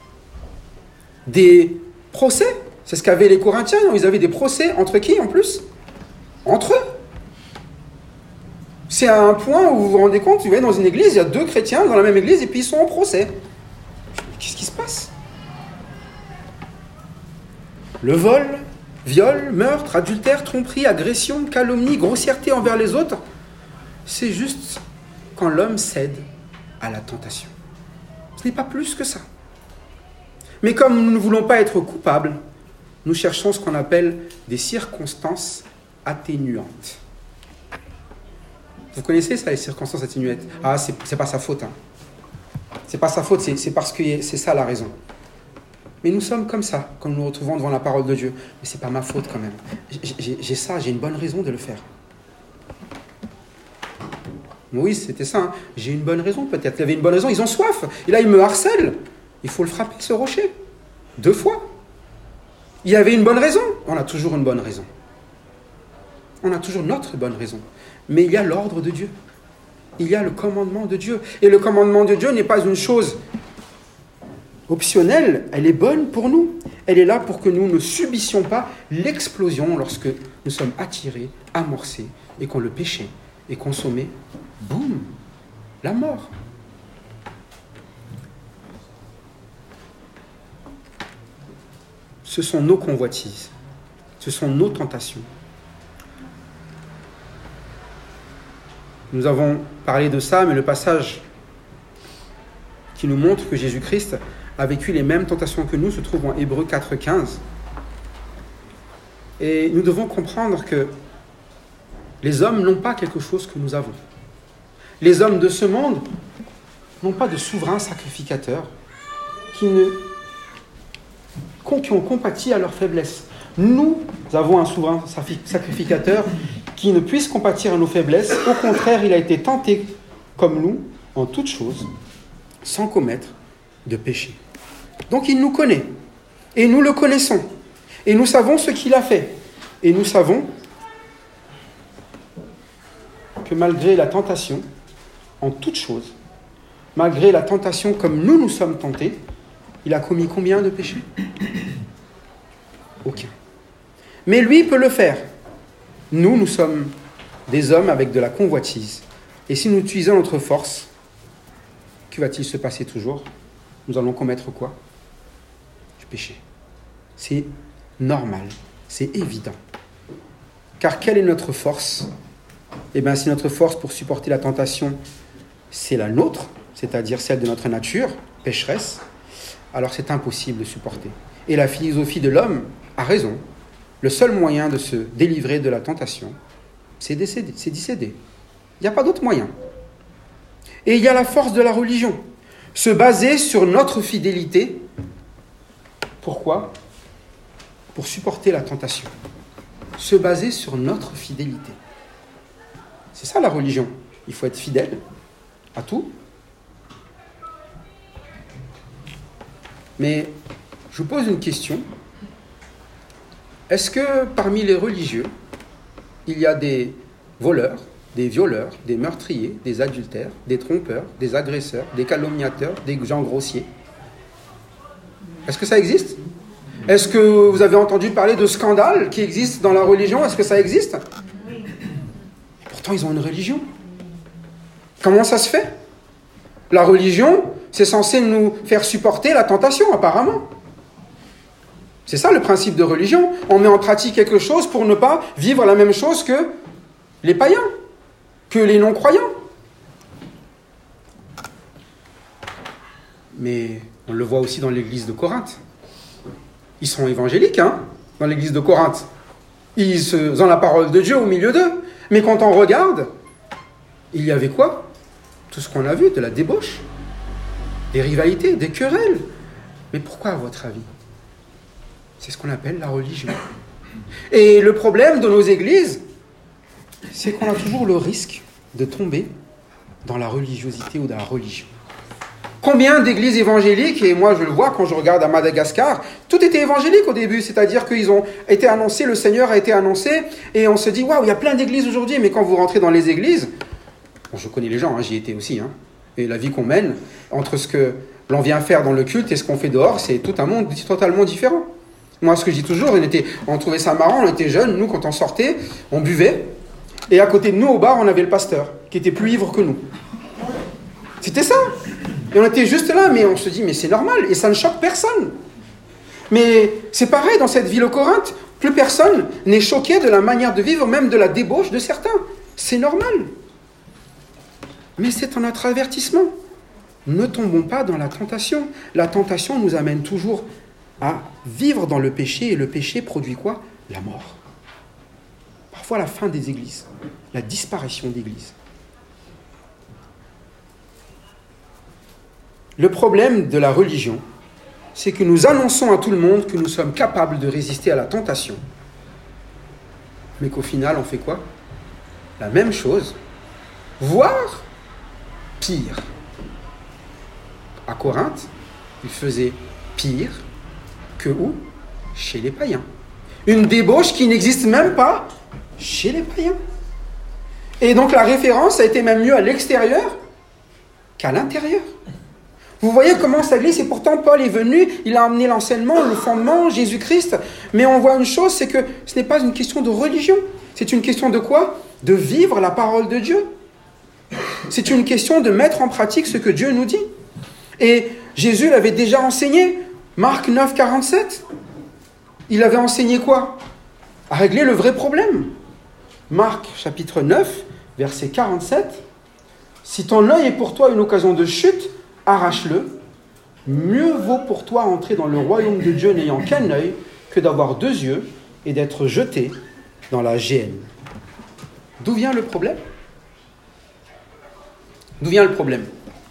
Des procès. C'est ce qu'avaient les Corinthiens. Ils avaient des procès entre qui, en plus? Entre eux. C'est à un point où vous vous rendez compte, vous voyez, dans une église, il y a deux chrétiens dans la même église et puis ils sont en procès. Qu'est-ce qui se passe? Le vol, viol, meurtre, adultère, tromperie, agression, calomnie, grossièreté envers les autres, c'est juste quand l'homme cède à la tentation. Ce n'est pas plus que ça. Mais comme nous ne voulons pas être coupables, nous cherchons ce qu'on appelle des circonstances atténuantes. Vous connaissez ça, les circonstances atténuantes? Ah, c'est, c'est pas sa faute. Hein. C'est pas sa faute, c'est, c'est parce que c'est ça la raison. Mais nous sommes comme ça, quand nous nous retrouvons devant la parole de Dieu. Mais c'est pas ma faute quand même. J'ai, j'ai ça, j'ai une bonne raison de le faire. Oui, c'était ça. Hein. J'ai une bonne raison peut-être. Il y avait une bonne raison, ils ont soif. Et là, ils me harcèlent. Il faut le frapper, ce rocher. Deux fois. Il y avait une bonne raison. On a toujours une bonne raison. On a toujours notre bonne raison. Mais il y a l'ordre de Dieu. Il y a le commandement de Dieu. Et le commandement de Dieu n'est pas une chose optionnelle, elle est bonne pour nous. Elle est là pour que nous ne subissions pas l'explosion lorsque nous sommes attirés, amorcés, et quand le péché est consommé, boum, la mort. Ce sont nos convoitises, ce sont nos tentations. Nous avons parlé de ça, mais le passage qui nous montre que Jésus-Christ a vécu les mêmes tentations que nous se trouve en Hébreux quatre, quinze. Et nous devons comprendre que les hommes n'ont pas quelque chose que nous avons. Les hommes de ce monde n'ont pas de souverain sacrificateur qui, ne, qui ont compati à leur faiblesse. Nous avons un souverain sacrificateur qui ne puisse compatir à nos faiblesses. Au contraire, il a été tenté comme nous en toutes choses, sans commettre de péché. Donc il nous connaît, et nous le connaissons, et nous savons ce qu'il a fait, et nous savons que malgré la tentation, en toutes choses, malgré la tentation comme nous nous sommes tentés, il a commis combien de péchés? Aucun. Mais lui peut le faire. Nous, nous sommes des hommes avec de la convoitise. Et si nous utilisons notre force, que va-t-il se passer toujours? Nous allons commettre quoi? Du péché. C'est normal, c'est évident. Car quelle est notre force? Eh bien, si notre force pour supporter la tentation, c'est la nôtre, c'est-à-dire celle de notre nature, pécheresse, alors c'est impossible de supporter. Et la philosophie de l'homme a raison. le seul moyen de se délivrer de la tentation, c'est d'y céder. C'est d'y céder. Il n'y a pas d'autre moyen. Et il y a la force de la religion. Se baser sur notre fidélité. Pourquoi ? Pour supporter la tentation. Se baser sur notre fidélité. C'est ça la religion. Il faut être fidèle à tout. Mais je vous pose une question. Est-ce que parmi les religieux, il y a des voleurs, des violeurs, des meurtriers, des adultères, des trompeurs, des agresseurs, des calomniateurs, des gens grossiers ? Est-ce que ça existe ? Est-ce que vous avez entendu parler de scandales qui existent dans la religion ? Est-ce que ça existe ? Pourtant, ils ont une religion. Comment ça se fait ? La religion, c'est censé nous faire supporter la tentation, apparemment. C'est ça le principe de religion. On met en pratique quelque chose pour ne pas vivre la même chose que les païens, que les non-croyants. Mais on le voit aussi dans l'église de Corinthe. Ils sont évangéliques, hein, dans l'église de Corinthe. Ils ont la parole de Dieu au milieu d'eux. Mais quand on regarde, il y avait quoi ? Tout ce qu'on a vu, de la débauche, des rivalités, des querelles. Mais pourquoi, à votre avis ? C'est ce qu'on appelle la religion. Et le problème de nos églises, c'est qu'on a toujours le risque de tomber dans la religiosité ou dans la religion. Combien d'églises évangéliques, et moi je le vois quand je regarde à Madagascar, tout était évangélique au début, c'est-à-dire qu'ils ont été annoncés, le Seigneur a été annoncé, et on se dit, waouh, il y a plein d'églises aujourd'hui, mais quand vous rentrez dans les églises, bon, je connais les gens, hein, j'y étais aussi, hein, et la vie qu'on mène, entre ce que l'on vient faire dans le culte et ce qu'on fait dehors, c'est tout un monde totalement différent. Moi, ce que je dis toujours, on, était, on trouvait ça marrant, on était jeunes, nous, quand on sortait, on buvait, et à côté de nous, au bar, on avait le pasteur, qui était plus ivre que nous. C'était ça. Et on était juste là, mais on se dit, mais c'est normal, et ça ne choque personne. Mais c'est pareil dans cette ville au Corinthe, plus personne n'est choqué de la manière de vivre, même de la débauche de certains. C'est normal. Mais c'est un autre avertissement. Ne tombons pas dans la tentation. La tentation nous amène toujours à vivre dans le péché, et le péché produit quoi ? La mort. Parfois la fin des églises, la disparition d'églises. Le problème de la religion, c'est que nous annonçons à tout le monde que nous sommes capables de résister à la tentation. Mais qu'au final, on fait quoi ? La même chose, voire pire. À Corinthe, ils faisaient pire que où ? Chez les païens. Une débauche qui n'existe même pas chez les païens. Et donc la référence a été même mieux à l'extérieur qu'à l'intérieur. Vous voyez comment ça glisse, et pourtant Paul est venu, il a amené l'enseignement, le fondement, Jésus-Christ. Mais on voit une chose, c'est que ce n'est pas une question de religion. C'est une question de quoi ? De vivre la parole de Dieu. C'est une question de mettre en pratique ce que Dieu nous dit. Et Jésus l'avait déjà enseigné. Marc neuf, quarante-sept. Il avait enseigné quoi ? À régler le vrai problème. Marc chapitre neuf, verset quarante-sept. Si ton œil est pour toi une occasion de chute, arrache-le. Mieux vaut pour toi entrer dans le royaume de Dieu n'ayant qu'un œil que d'avoir deux yeux et d'être jeté dans la géhenne. D'où vient le problème ? D'où vient le problème ?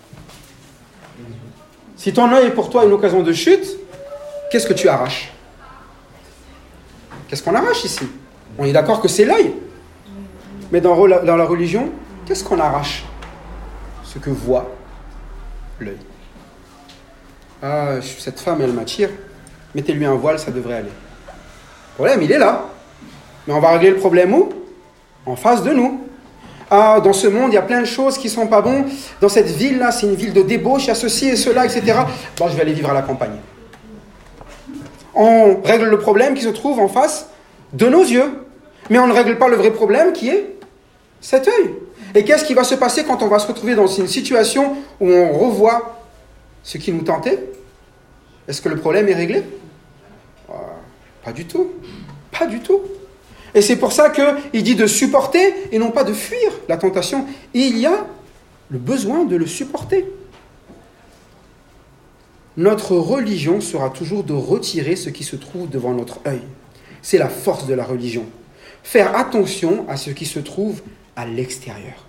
Si ton œil est pour toi une occasion de chute, qu'est-ce que tu arraches ? Qu'est-ce qu'on arrache ici ? On est d'accord que c'est l'œil. Mais dans, dans la religion, qu'est-ce qu'on arrache ? Ce que voit l'œil. Ah, cette femme, elle m'attire. Mettez-lui un voile, ça devrait aller. Le problème, il est là. Mais on va régler le problème où ? En face de nous. Ah, dans ce monde, il y a plein de choses qui ne sont pas bonnes. Dans cette ville-là, c'est une ville de débauche, il y a ceci et cela, et cetera. Bon, je vais aller vivre à la campagne. On règle le problème qui se trouve en face de nos yeux. Mais on ne règle pas le vrai problème qui est cet œil. Et qu'est-ce qui va se passer quand on va se retrouver dans une situation où on revoit ce qui nous tentait ? Est-ce que le problème est réglé ? Pas du tout. Pas du tout. Et c'est pour ça qu'il dit de supporter et non pas de fuir la tentation. Il y a le besoin de le supporter. Notre religion sera toujours de retirer ce qui se trouve devant notre œil. C'est la force de la religion. Faire attention à ce qui se trouve à l'extérieur.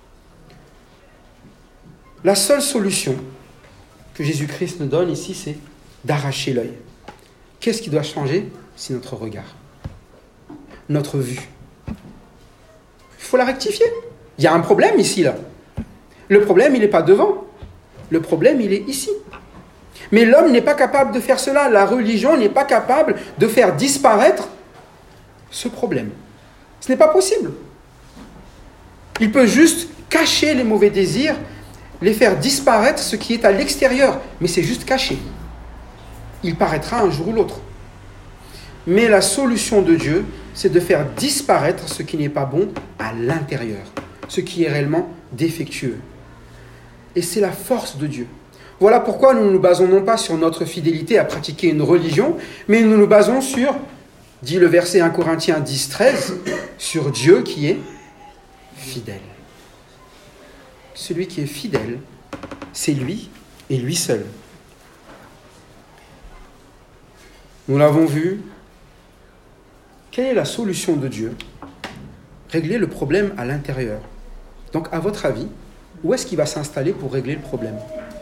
La seule solution que Jésus-Christ nous donne ici, c'est d'arracher l'œil. Qu'est-ce qui doit changer? C'est notre regard, notre vue. Il faut la rectifier. Il y a un problème ici, là. Le problème, il n'est pas devant. Le problème, il est ici. Mais l'homme n'est pas capable de faire cela. La religion n'est pas capable de faire disparaître ce problème. Ce n'est pas possible. Il peut juste cacher les mauvais désirs, les faire disparaître ce qui est à l'extérieur. Mais c'est juste caché. Il paraîtra un jour ou l'autre. Mais la solution de Dieu, c'est de faire disparaître ce qui n'est pas bon à l'intérieur, ce qui est réellement défectueux. Et c'est la force de Dieu. Voilà pourquoi nous ne nous basons non pas sur notre fidélité à pratiquer une religion, mais nous nous basons sur, dit le verset un Corinthiens dix, treize, sur Dieu qui est fidèle. Celui qui est fidèle, c'est lui et lui seul. Nous l'avons vu. Quelle est la solution de Dieu? Régler le problème à l'intérieur. Donc, à votre avis, où est-ce qu'il va s'installer pour régler le problème?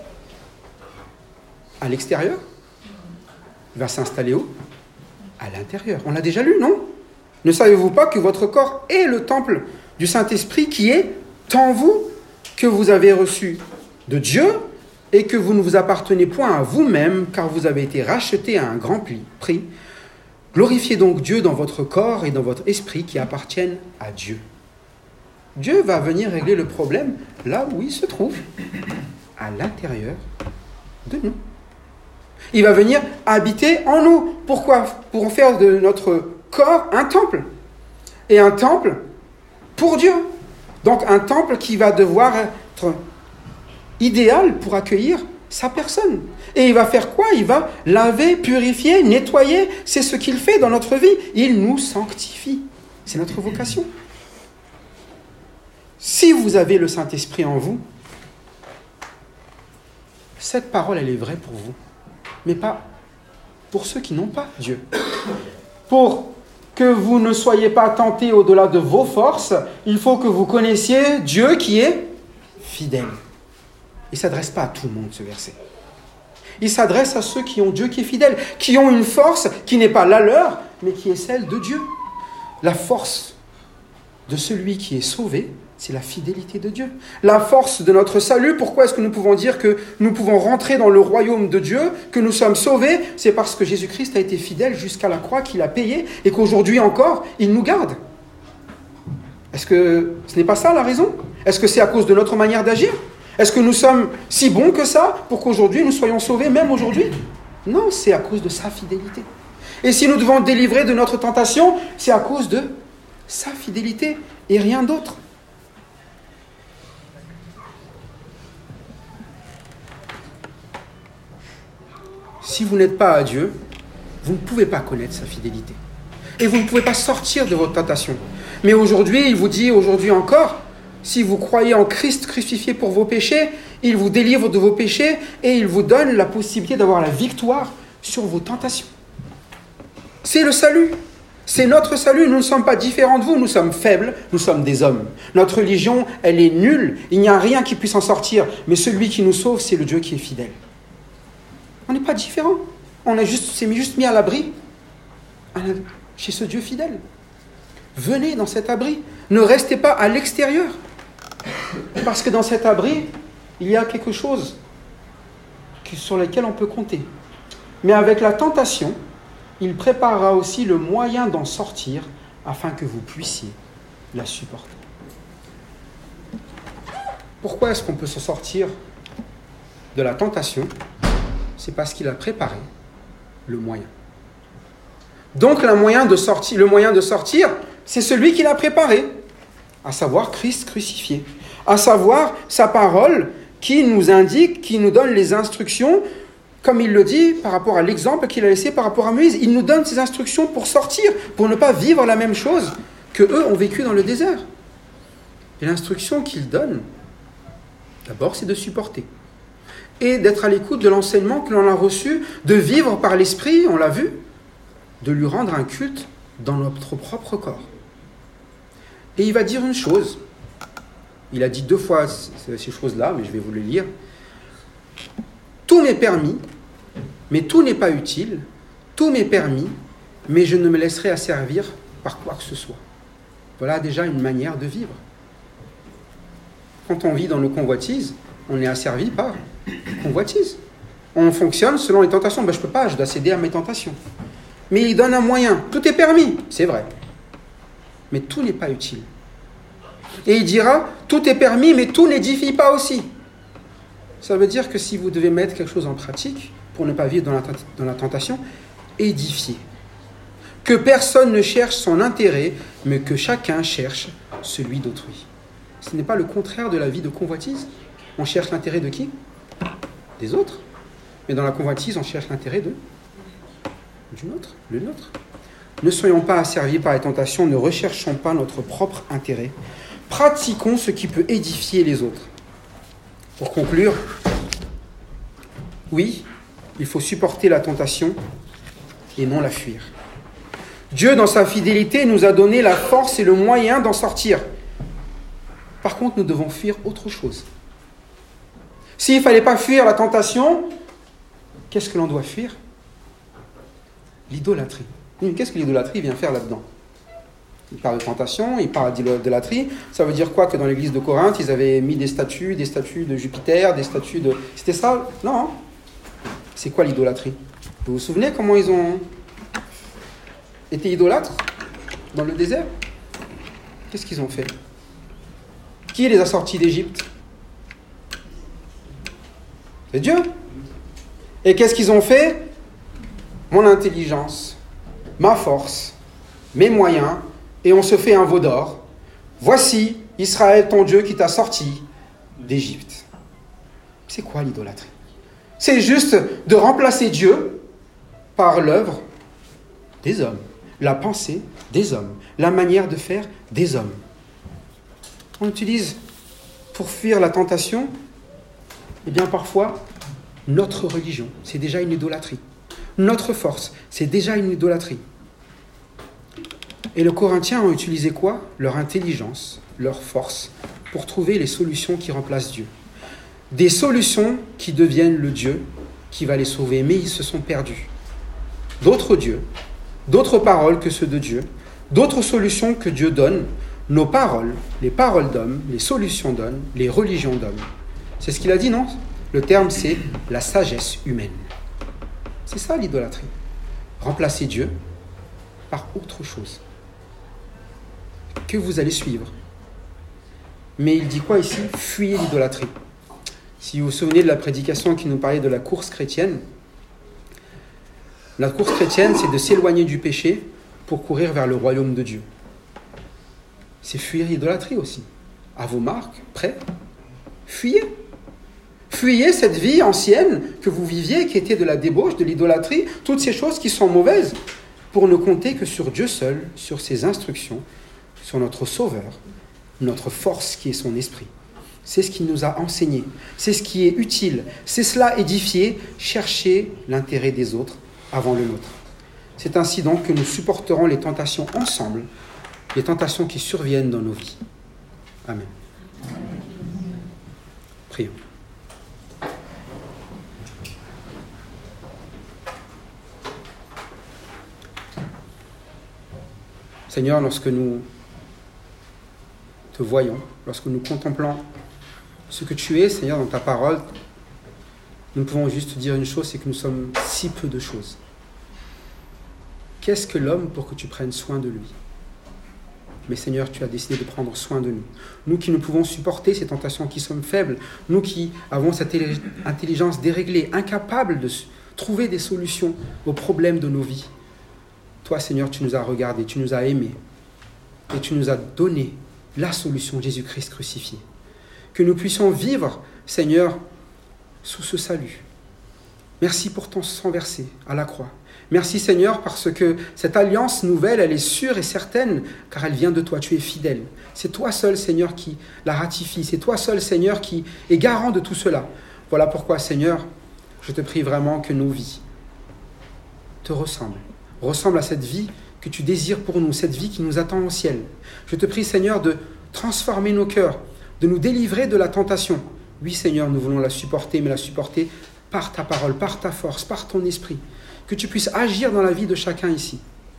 À l'extérieur? Il va s'installer où? À l'intérieur. On l'a déjà lu, non? Ne savez-vous pas que votre corps est le temple du Saint-Esprit qui est en vous, que vous avez reçu de Dieu et que vous ne vous appartenez point à vous-même, car vous avez été rachetés à un grand prix. Glorifiez donc Dieu dans votre corps et dans votre esprit qui appartiennent à Dieu. Dieu va venir régler le problème là où il se trouve, à l'intérieur de nous. Il va venir habiter en nous. Pourquoi? Pour faire de notre corps un temple. Et un temple pour Dieu. Donc un temple qui va devoir être idéal pour accueillir sa personne. Et il va faire quoi? Il va laver, purifier, nettoyer. C'est ce qu'il fait dans notre vie. Il nous sanctifie. C'est notre vocation. Si vous avez le Saint-Esprit en vous, cette parole, elle est vraie pour vous. Mais pas pour ceux qui n'ont pas Dieu. Pour que vous ne soyez pas tentés au-delà de vos forces, il faut que vous connaissiez Dieu qui est fidèle. Il ne s'adresse pas à tout le monde, ce verset. Il s'adresse à ceux qui ont Dieu qui est fidèle, qui ont une force qui n'est pas la leur, mais qui est celle de Dieu. La force de celui qui est sauvé, c'est la fidélité de Dieu. La force de notre salut, pourquoi est-ce que nous pouvons dire que nous pouvons rentrer dans le royaume de Dieu, que nous sommes sauvés? C'est parce que Jésus-Christ a été fidèle jusqu'à la croix, qu'il a payé, et qu'aujourd'hui encore, il nous garde. Est-ce que ce n'est pas ça la raison? Est-ce que c'est à cause de notre manière d'agir? Est-ce que nous sommes si bons que ça pour qu'aujourd'hui nous soyons sauvés, même aujourd'hui? Non, c'est à cause de sa fidélité. Et si nous devons délivrer de notre tentation, c'est à cause de sa fidélité et rien d'autre. Si vous n'êtes pas à Dieu, vous ne pouvez pas connaître sa fidélité. Et vous ne pouvez pas sortir de votre tentation. Mais aujourd'hui, il vous dit, aujourd'hui encore, si vous croyez en Christ crucifié pour vos péchés, il vous délivre de vos péchés et il vous donne la possibilité d'avoir la victoire sur vos tentations. C'est le salut. C'est notre salut. Nous ne sommes pas différents de vous. Nous sommes faibles. Nous sommes des hommes. Notre religion, elle est nulle. Il n'y a rien qui puisse en sortir. Mais celui qui nous sauve, c'est le Dieu qui est fidèle. On n'est pas différents. On a juste, s'est juste mis à l'abri chez ce Dieu fidèle. Venez dans cet abri. Ne restez pas à l'extérieur. Parce que dans cet abri, il y a quelque chose sur lequel on peut compter. Mais avec la tentation, il préparera aussi le moyen d'en sortir afin que vous puissiez la supporter. Pourquoi est-ce qu'on peut se sortir de la tentation? C'est parce qu'il a préparé le moyen. Donc le moyen de sortir, le moyen de sortir, c'est celui qu'il a préparé, à savoir Christ crucifié, à savoir sa parole qui nous indique, qui nous donne les instructions, comme il le dit par rapport à l'exemple qu'il a laissé par rapport à Moïse. Il nous donne ces instructions pour sortir, pour ne pas vivre la même chose que eux ont vécu dans le désert. Et l'instruction qu'il donne, d'abord, c'est de supporter. Et d'être à l'écoute de l'enseignement que l'on a reçu, de vivre par l'esprit, on l'a vu, de lui rendre un culte dans notre propre corps. Et il va dire une chose. Il a dit deux fois ces choses-là, mais je vais vous le lire. Tout m'est permis, mais tout n'est pas utile. Tout m'est permis, mais je ne me laisserai asservir par quoi que ce soit. Voilà déjà une manière de vivre. Quand on vit dans nos convoitises, on est asservi par convoitise. On fonctionne selon les tentations. Ben, je ne peux pas, je dois céder à mes tentations. Mais il donne un moyen. Tout est permis, c'est vrai. Mais tout n'est pas utile. Et il dira, tout est permis, mais tout n'édifie pas aussi. Ça veut dire que si vous devez mettre quelque chose en pratique, pour ne pas vivre dans la, dans la tentation, édifiez. Que personne ne cherche son intérêt, mais que chacun cherche celui d'autrui. Ce n'est pas le contraire de la vie de convoitise. On cherche l'intérêt de qui? Des autres. Mais dans la convoitise, on cherche l'intérêt de du nôtre, le nôtre. Ne soyons pas asservis par les tentations, ne recherchons pas notre propre intérêt. Pratiquons ce qui peut édifier les autres. Pour conclure, oui, il faut supporter la tentation et non la fuir. Dieu, dans sa fidélité, nous a donné la force et le moyen d'en sortir. Par contre, nous devons fuir autre chose. S'il ne fallait pas fuir la tentation, qu'est-ce que l'on doit fuir? L'idolâtrie. Qu'est-ce que l'idolâtrie vient faire là-dedans? Il parle de tentation, il parle d'idolâtrie. Ça veut dire quoi? Que dans l'église de Corinthe, ils avaient mis des statues, des statues de Jupiter, des statues de... C'était ça? Non. C'est quoi l'idolâtrie? Vous vous souvenez comment ils ont été idolâtres dans le désert? Qu'est-ce qu'ils ont fait? Qui les a sortis d'Égypte? C'est Dieu. Et qu'est-ce qu'ils ont fait? Mon intelligence, ma force, mes moyens, et on se fait un veau d'or. Voici Israël, ton Dieu, qui t'a sorti d'Égypte. C'est quoi l'idolâtrie? C'est juste de remplacer Dieu par l'œuvre des hommes, la pensée des hommes, la manière de faire des hommes. On utilise pour fuir la tentation, eh bien parfois, notre religion, c'est déjà une idolâtrie. Notre force, c'est déjà une idolâtrie. Et les Corinthiens ont utilisé quoi? Leur intelligence, leur force, pour trouver les solutions qui remplacent Dieu. Des solutions qui deviennent le Dieu qui va les sauver, mais ils se sont perdus. D'autres dieux, d'autres paroles que ceux de Dieu, d'autres solutions que Dieu donne, nos paroles, les paroles d'hommes, les solutions d'hommes, les religions d'hommes. C'est ce qu'il a dit, non? Le terme, c'est la sagesse humaine. C'est ça l'idolâtrie. Remplacer Dieu par autre chose que vous allez suivre. Mais il dit quoi ici? Fuyez l'idolâtrie. Si vous vous souvenez de la prédication qui nous parlait de la course chrétienne, la course chrétienne, c'est de s'éloigner du péché pour courir vers le royaume de Dieu. C'est fuir l'idolâtrie aussi. À vos marques, prêts? Fuyez. Fuyez cette vie ancienne que vous viviez, qui était de la débauche, de l'idolâtrie, toutes ces choses qui sont mauvaises, pour ne compter que sur Dieu seul, sur ses instructions, sur notre Sauveur, notre force qui est son esprit. C'est ce qu'il nous a enseigné, c'est ce qui est utile, c'est cela édifier, chercher l'intérêt des autres avant le nôtre. C'est ainsi donc que nous supporterons les tentations ensemble, les tentations qui surviennent dans nos vies. Amen. Prions. Seigneur, lorsque nous te voyons, lorsque nous contemplons ce que tu es, Seigneur, dans ta parole, nous pouvons juste dire une chose, c'est que nous sommes si peu de choses. Qu'est-ce que l'homme pour que tu prennes soin de lui? Mais Seigneur, tu as décidé de prendre soin de nous. Nous qui ne pouvons supporter ces tentations, qui sommes faibles, nous qui avons cette intelligence déréglée, incapables de trouver des solutions aux problèmes de nos vies. Toi, Seigneur, tu nous as regardés, tu nous as aimés et tu nous as donné la solution, Jésus-Christ crucifié. Que nous puissions vivre, Seigneur, sous ce salut. Merci pour ton sang versé à la croix. Merci, Seigneur, parce que cette alliance nouvelle, elle est sûre et certaine, car elle vient de toi, tu es fidèle. C'est toi seul, Seigneur, qui la ratifie. C'est toi seul, Seigneur, qui est garant de tout cela. Voilà pourquoi, Seigneur, je te prie vraiment que nos vies te ressemblent. Ressemblent à cette vie que tu désires pour nous, cette vie qui nous attend au ciel. Je te prie, Seigneur, de transformer nos cœurs, de nous délivrer de la tentation. Oui, Seigneur, nous voulons la supporter, mais la supporter par ta parole, par ta force, par ton esprit. Que tu puisses agir dans la vie de chacun ici.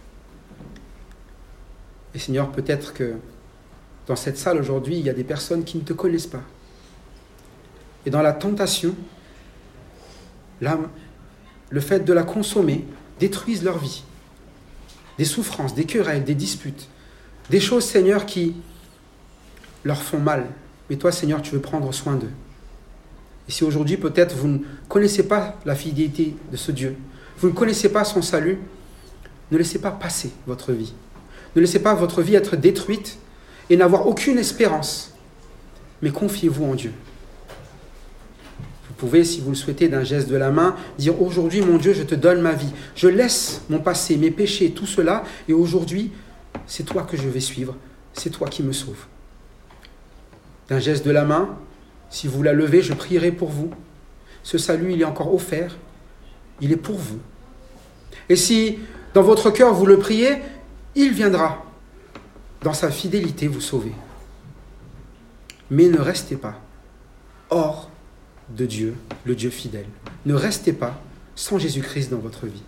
Et Seigneur, peut-être que dans cette salle aujourd'hui, il y a des personnes qui ne te connaissent pas. Et dans la tentation, là, le fait de la consommer détruise leur vie. Des souffrances, des querelles, des disputes, des choses, Seigneur, qui leur font mal. Mais toi, Seigneur, tu veux prendre soin d'eux. Et si aujourd'hui, peut-être, vous ne connaissez pas la fidélité de ce Dieu, vous ne connaissez pas son salut, ne laissez pas passer votre vie. Ne laissez pas votre vie être détruite et n'avoir aucune espérance. Mais confiez-vous en Dieu. Vous pouvez, si vous le souhaitez, d'un geste de la main, dire « Aujourd'hui, mon Dieu, je te donne ma vie. Je laisse mon passé, mes péchés, tout cela, et aujourd'hui, c'est toi que je vais suivre. C'est toi qui me sauves. » D'un geste de la main, si vous la levez, je prierai pour vous. Ce salut, il est encore offert. Il est pour vous. Et si, dans votre cœur, vous le priez, il viendra, dans sa fidélité, vous sauver. Mais ne restez pas hors de Dieu, le Dieu fidèle. Ne restez pas sans Jésus-Christ dans votre vie.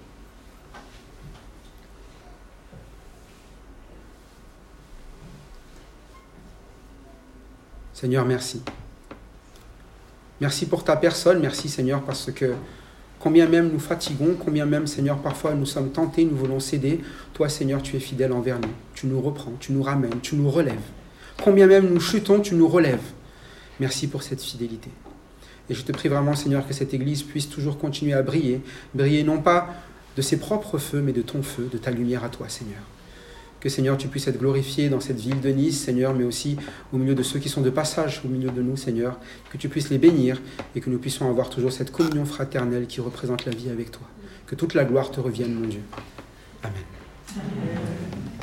Seigneur, merci. Merci pour ta personne, merci Seigneur, parce que combien même nous fatiguons, combien même Seigneur, parfois nous sommes tentés, nous voulons céder, toi Seigneur, tu es fidèle envers nous. Tu nous reprends, tu nous ramènes, tu nous relèves. Combien même nous chutons, tu nous relèves. Merci pour cette fidélité. Et je te prie vraiment, Seigneur, que cette Église puisse toujours continuer à briller, briller non pas de ses propres feux, mais de ton feu, de ta lumière à toi, Seigneur. Que, Seigneur, tu puisses être glorifié dans cette ville de Nice, Seigneur, mais aussi au milieu de ceux qui sont de passage au milieu de nous, Seigneur. Que tu puisses les bénir et que nous puissions avoir toujours cette communion fraternelle qui représente la vie avec toi. Que toute la gloire te revienne, mon Dieu. Amen. Amen.